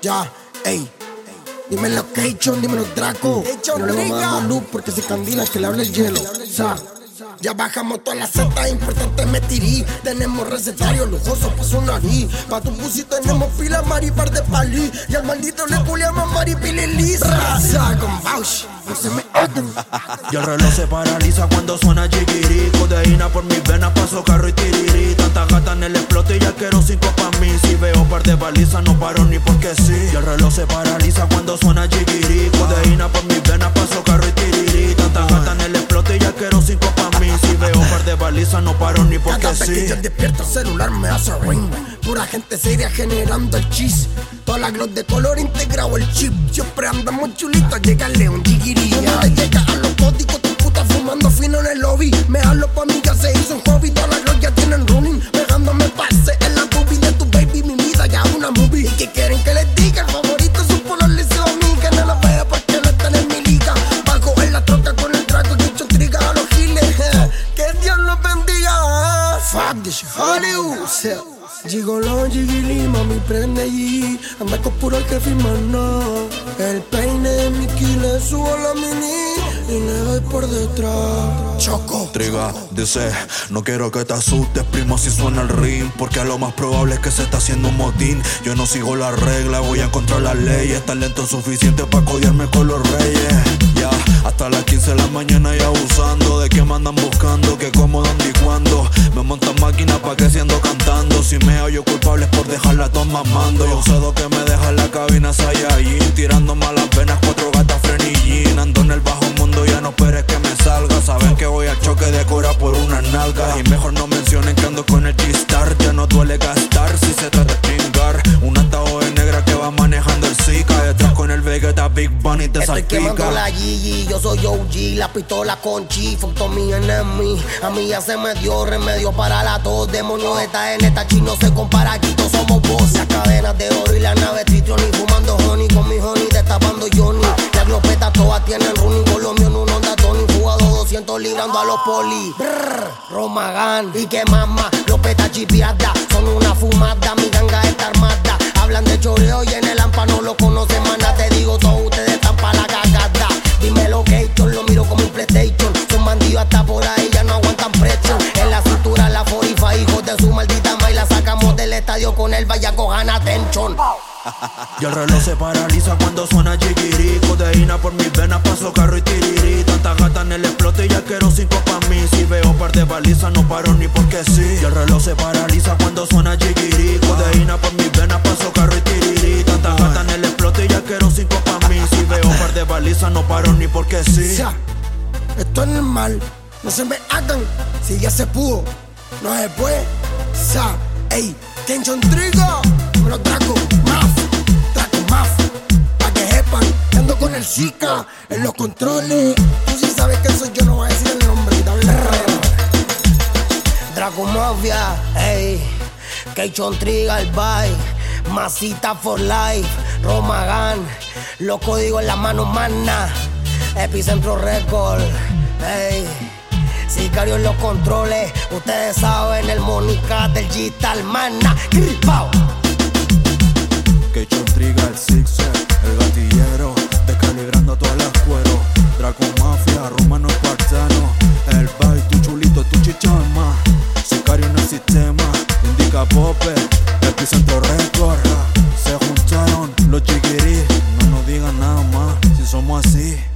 Ya, ey. Dímelo Keichon, dímelo Draco. No le vamos dando luz porque se candila que le habla el hielo. Ya bajamos todas las setas, importante me tirí. Tenemos recetario lujoso pa' su nariz. Pa' tu pussy tenemos pila maripar de palí. Y al maldito le culiamos maripililis. Raza con Bausch, no se me hagan. Y el reloj se paraliza cuando suena jiggiri. Codeína por mis venas, paso carro y tiriri. Tantas gatas en el explote y ya quiero 5 pa' mí. Si veo par de balizas no paro ni porque sí. Y el reloj se paraliza cuando suena jiggiri. Codeína por mis venas, paso carro y tiriri. Tantas gatas en el explote y ya quiero 5 pa' mí. Si veo par de balizas no paro ni porque cada vez sí. que yo despierto el celular me hace ring. Pura gente seria generando el cheese. Toda la gloss de color integrado el chip. Siempre andamos chulitos, llegale un jigiri. No le llega a los códigos, tu puta fumando fino en el lobby. Me jalo pa' mí, ya se hizo un hobby. Todas las gloss ya tienen running, pegándome pase en la boobie de tu baby. Mi vida ya una movie. ¿Y qué quieren que les diga? El favorito es un polo liceo a mí. Que no lo vea porque no están en mi liga. Bajo en la troca con el Draco, dicho triga a los giles. Que Dios los bendiga. Fuck this shit, Hollywood. Gigolo, Gigili, mami prende allí. Anda con puro el jefe y maná. El peine de Mickey le subo la mini y le doy por detrás. Choco. Triga dice, no quiero que te asustes, primo, si suena el ring. Porque a lo más probable es que se está haciendo un motín. Yo no sigo la regla, voy a encontrar las leyes. Talento suficiente para codiarme con los reyes. Ya, hasta las 15 de la mañana ya abusando. De que me andan buscando, que cómo, dónde y cuándo. Me montan máquinas pa' que siendo cantando. Si me hallo culpables por dejarla todos mamando. Yo cedo que me deja en la cabina Saiyajin. Tirando malas venas, 4 gatas frenillín. Ando en el bajo mundo, ya no esperes que me salga. Saben que voy al choque de cora por unas nalgas. Y mejor no mencionen que ando con el G-Star. Ya no duele gastar si se trata de chingar. Un atajo de negra que va manejando el Zika. Detrás con el Vegeta Big Bunny te Estoy salpica. quemando la Gigi, yo soy OG. La pistola con chi, fuck to mi enemy. A mí ya se me dio remedio para la tos. Demonios está en esta chi, no se compara. Aquí todos somos vos. Las cadenas de oro y la nave Triton. Y fumando honey con mi honey, destapando Johnny. Las glopetas todas tienen running. Con lo mío en un Honda Tony. Fugado 200 librando a los poli. Brrr, Romagán. Y que mamá, los petas chipiadas. Son una fumada, mi ganga está armada. Hablan de choreo y en el AMPA no lo conocen, mana. Te digo, todos ustedes están pa' la cagada. Dímelo, Keichon, lo miro como un PlayStation. Son bandidos hasta por ahí, ya no aguantan presión. En la cintura la 45, hijos de su maldita madre. La sacamos del estadio con el vaya cojan atención. Y el reloj se paraliza cuando suena jiggiri. Codeína por mis venas, paso carro y tiriri. Tantas gatas en el explote y ya quiero 5 pa' mí. Si veo par de balizas no paro ni porque sí. Y el reloj se paraliza cuando suena jiggiri. Codeína por mis venas, paso carro y tiriri. Tantas gatas en el explote y ya quiero 5 pa' mí. Si veo par de balizas no paro ni porque sí. Esto es normal, no se me hagan. Si ya se pudo, no se puede. Ey, Keichon Trigo, pero Draco Maf, pa' que sepan que ando con el Zika en los controles. Tú sí sabes que soy yo, no voy a decir el nombre. Draco Mafia, ey, Keichon Trigo, el bye, Masita for life, Romagán, los códigos en las manos, mana. Epicentro Record, ey. Sicario en los controles, ustedes saben, el Mónica del Gital, mana. Gripao. Keichon Trigo, el Sixer, el gatillero, descalibrando todas las cueros. Draco Mafia, Romano Espartano, el Bay, tu chulito, tu chichama. Sicario en el sistema, Indica Popper, Epicentro Record. Se juntaron los chiquirí, no nos digan nada más, si somos así.